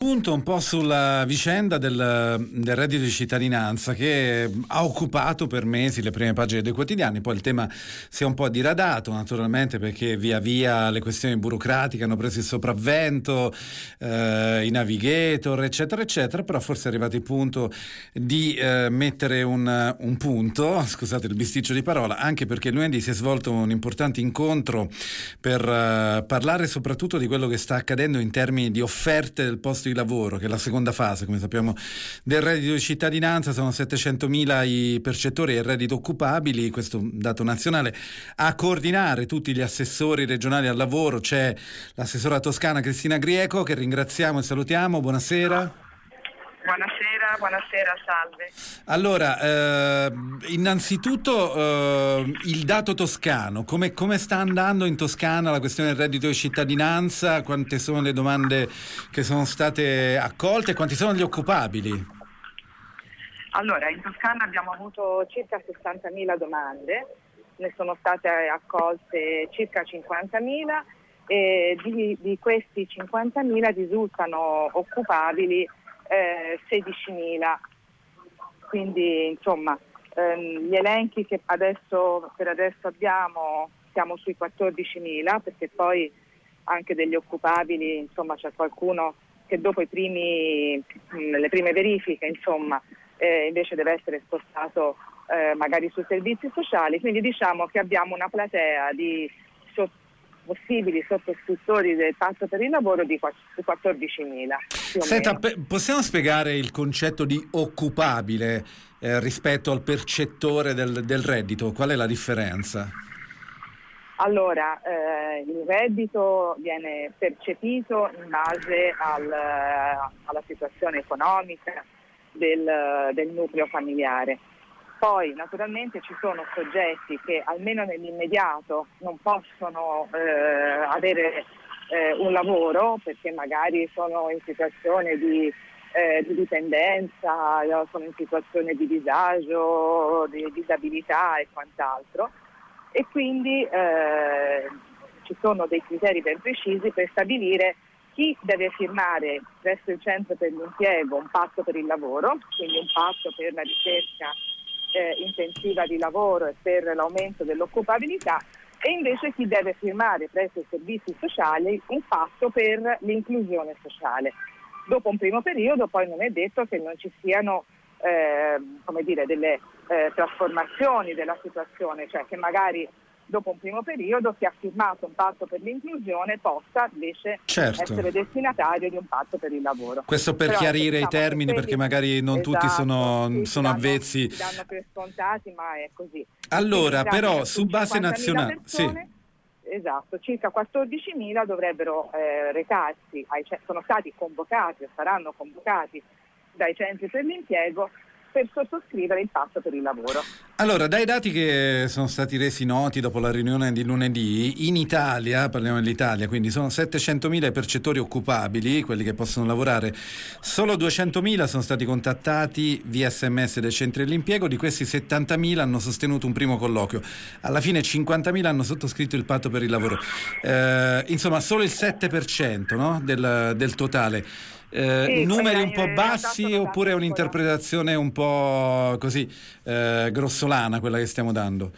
punto un po' sulla vicenda del reddito di cittadinanza che ha occupato per mesi le prime pagine dei quotidiani. Poi il tema si è un po' diradato, naturalmente, perché via via le questioni burocratiche hanno preso il sopravvento, i navigator, eccetera, eccetera. Però forse è arrivato il punto di mettere un punto, scusate il bisticcio di parola, anche perché lunedì si è svolto un importante incontro per parlare soprattutto di quello che sta accadendo in termini di offerte del posto di lavoro, che è la seconda fase, come sappiamo, del reddito di cittadinanza. Sono 700.000 i percettori del reddito occupabili, questo è un dato nazionale. A coordinare tutti gli assessori regionali al lavoro c'è l'assessora toscana Cristina Grieco, che ringraziamo e salutiamo. Buonasera. Buonasera, salve. Allora, innanzitutto il dato toscano, come sta andando in Toscana la questione del reddito di cittadinanza? Quante sono le domande che sono state accolte e quanti sono gli occupabili? Allora, in Toscana abbiamo avuto circa 60.000 domande, ne sono state accolte circa 50.000 e di questi 50.000 risultano occupabili 16.000, quindi insomma gli elenchi che per adesso abbiamo, siamo sui 14.000, perché poi anche degli occupabili, insomma, c'è qualcuno che dopo le prime verifiche, insomma, invece deve essere spostato magari sui servizi sociali, quindi diciamo che abbiamo una platea di possibili sottoscrittori del patto per il lavoro di 14.000. Senta, possiamo spiegare il concetto di occupabile rispetto al percettore del reddito? Qual è la differenza? Allora, il reddito viene percepito in base alla situazione economica del nucleo familiare. Poi naturalmente ci sono soggetti che almeno nell'immediato non possono avere un lavoro perché magari sono in situazione di dipendenza, sono in situazione di disagio, di disabilità e quant'altro, e quindi ci sono dei criteri ben precisi per stabilire chi deve firmare presso il centro per l'impiego un patto per il lavoro, quindi un patto per la ricerca intensiva di lavoro e per l'aumento dell'occupabilità, e invece chi deve firmare presso i servizi sociali un patto per l'inclusione sociale. Dopo un primo periodo poi non è detto che non ci siano delle trasformazioni della situazione, cioè che magari dopo un primo periodo chi ha firmato un patto per l'inclusione possa invece essere destinatario di un patto per il lavoro. Questo per chiarire i termini, perché magari non tutti sono avvezzi. Danno per scontati, ma è così. Allora, però su base nazionale, persone, sì. Esatto, circa 14.000 dovrebbero recarsi, sono stati convocati o saranno convocati dai centri per l'impiego per sottoscrivere il patto per il lavoro. Allora, dai dati che sono stati resi noti dopo la riunione di lunedì, in Italia, parliamo dell'Italia, quindi sono 700.000 i percettori occupabili, quelli che possono lavorare, solo 200.000 sono stati contattati via SMS dai centri dell'impiego, di questi 70.000 hanno sostenuto un primo colloquio, alla fine 50.000 hanno sottoscritto il patto per il lavoro, insomma solo il 7%, no? del totale. Sì, numeri un po' bassi oppure è un'interpretazione un po' così grossolana quella che stiamo dando?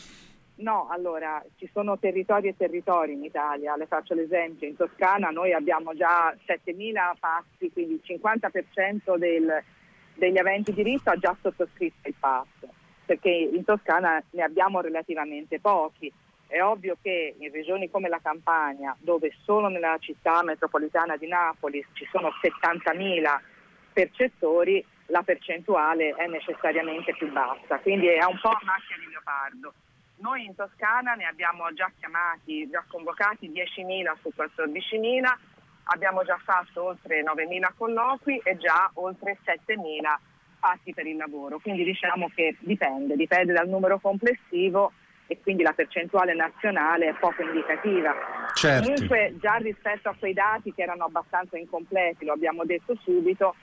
No, allora ci sono territori e territori in Italia, le faccio l'esempio: in Toscana noi abbiamo già 7.000 patti, quindi il 50% degli aventi diritto ha già sottoscritto il patto, perché in Toscana ne abbiamo relativamente pochi. È ovvio che in regioni come la Campania, dove solo nella città metropolitana di Napoli ci sono 70.000 percettori, la percentuale è necessariamente più bassa, quindi è un po' a macchia di leopardo. Noi in Toscana ne abbiamo già convocati 10.000 su 14.000, abbiamo già fatto oltre 9.000 colloqui e già oltre 7.000 patti per il lavoro, quindi diciamo che dipende dal numero complessivo, e quindi la percentuale nazionale è poco indicativa. Certo. Comunque già rispetto a quei dati che erano abbastanza incompleti, lo abbiamo detto subito,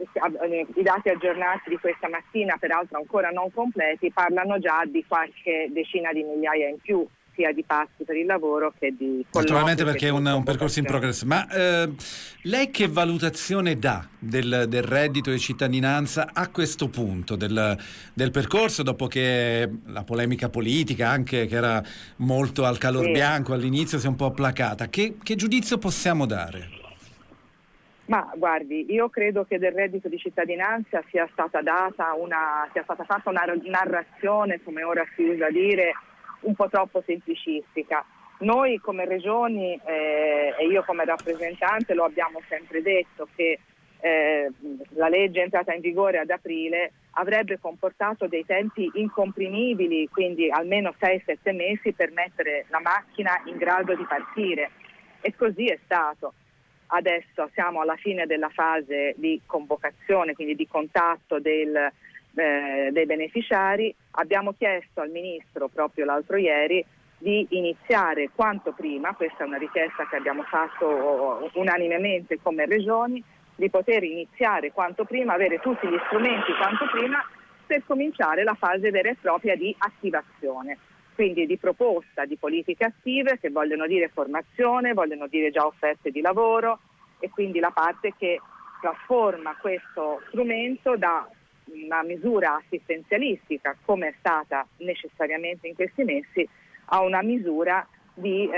i dati aggiornati di questa mattina, peraltro ancora non completi, parlano già di qualche decina di migliaia in più sia di patti per il lavoro che di colloqui. Naturalmente, perché è un percorso in progress. Ma lei che valutazione dà del reddito di cittadinanza a questo punto del percorso, dopo che la polemica politica, anche che era molto al calor bianco all'inizio, si è un po' placata? Che giudizio possiamo dare? Ma guardi, io credo che del reddito di cittadinanza sia stata fatta una narrazione, come ora si usa dire, un po' troppo semplicistica. Noi come regioni e io come rappresentante lo abbiamo sempre detto che la legge è entrata in vigore ad aprile, avrebbe comportato dei tempi incomprimibili, quindi almeno 6-7 mesi per mettere la macchina in grado di partire, e così è stato. Adesso siamo alla fine della fase di convocazione, quindi di contatto dei beneficiari. Abbiamo chiesto al Ministro proprio l'altro ieri di iniziare quanto prima, questa è una richiesta che abbiamo fatto unanimemente come regioni, di poter iniziare quanto prima, avere tutti gli strumenti quanto prima per cominciare la fase vera e propria di attivazione. Quindi di proposta di politiche attive, che vogliono dire formazione, vogliono dire già offerte di lavoro, e quindi la parte che trasforma questo strumento da una misura assistenzialistica, come è stata necessariamente in questi mesi, a una misura di,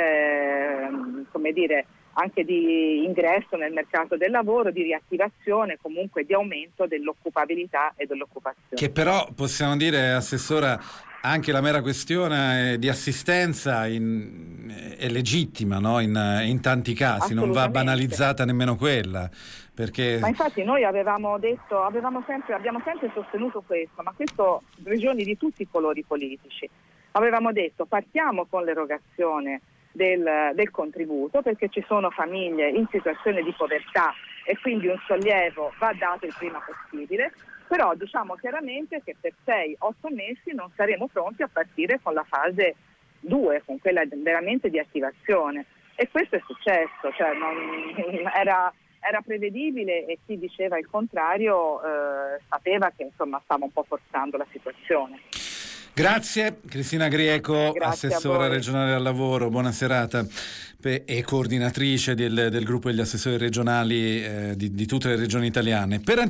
anche di ingresso nel mercato del lavoro, di riattivazione, comunque di aumento dell'occupabilità e dell'occupazione. Che però possiamo dire, Assessora, anche la mera questione di assistenza è legittima, no? In tanti casi, non va banalizzata nemmeno quella. Perché... Ma infatti noi abbiamo sempre sostenuto questo, ma questo regioni di tutti i colori politici. Avevamo detto partiamo con l'erogazione del contributo, perché ci sono famiglie in situazione di povertà e quindi un sollievo va dato il prima possibile, però diciamo chiaramente che per 6-8 mesi non saremo pronti a partire con la fase 2, con quella veramente di attivazione, e questo è successo, cioè era prevedibile, e chi diceva il contrario sapeva che insomma stava un po' forzando la situazione. Grazie Cristina Grieco, assessora regionale al lavoro, buona serata, e coordinatrice del gruppo degli assessori regionali di tutte le regioni italiane.